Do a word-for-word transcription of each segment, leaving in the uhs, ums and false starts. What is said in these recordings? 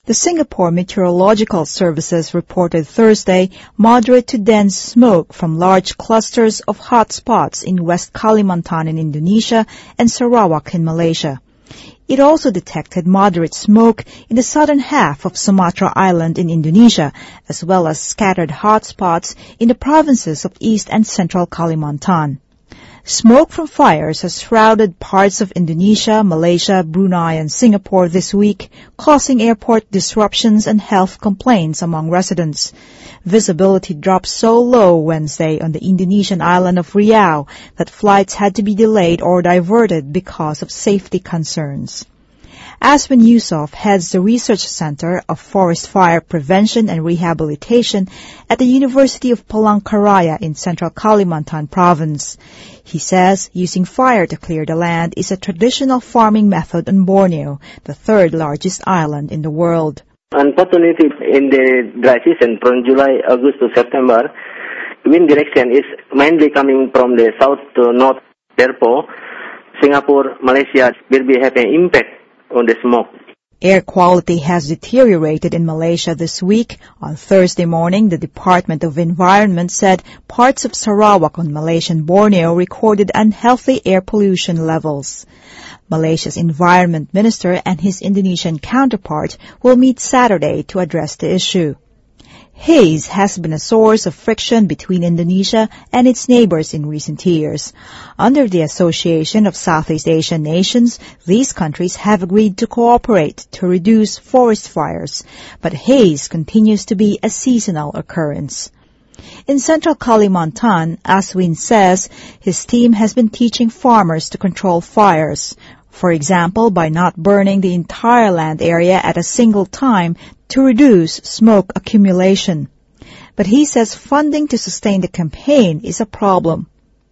The Singapore Meteorological Services reported Thursday moderate to dense smoke from large clusters of hot spots in West Kalimantan in Indonesia and Sarawak in Malaysia. It also detected moderate smoke in the southern half of Sumatra Island in Indonesia, as well as scattered hot spots in the provinces of East and Central Kalimantan. Smoke from fires has shrouded parts of Indonesia, Malaysia, Brunei, and Singapore this week, causing airport disruptions and health complaints among residents. Visibility dropped so low Wednesday on the Indonesian island of Riau that flights had to be delayed or diverted because of safety concerns. Aswin Yusof heads the Research Center of Forest Fire Prevention and Rehabilitation at the University of Palangkaraya in Central Kalimantan Province. He says using fire to clear the land is a traditional farming method on Borneo, the third largest island in the world. Unfortunately, in the dry season from July, August to September, wind direction is mainly coming from the south to north. Therefore, Singapore, Malaysia will be having impact on the smoke. Air quality has deteriorated in Malaysia this week. On Thursday morning, the Department of Environment said parts of Sarawak on Malaysian Borneo recorded unhealthy air pollution levels. Malaysia's Environment Minister and his Indonesian counterpart will meet Saturday to address the issue. Haze has been a source of friction between Indonesia and its neighbors in recent years. Under the Association of Southeast Asian Nations, these countries have agreed to cooperate to reduce forest fires, but haze continues to be a seasonal occurrence. In Central Kalimantan, Aswin says his team has been teaching farmers to control fires, for example, by not burning the entire land area at a single time to reduce smoke accumulation. But he says funding to sustain the campaign is a problem.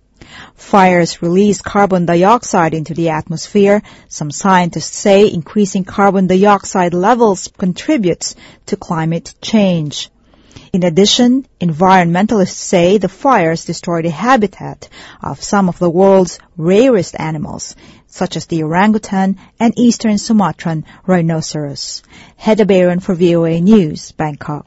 Fires release carbon dioxide into the atmosphere. Some scientists say increasing carbon dioxide levels contributes to climate change. In addition, environmentalists say the fires destroy the habitat of some of the world's rarest animals, such as the orangutan and eastern Sumatran rhinoceros. Hedda Baron for V O A News, Bangkok.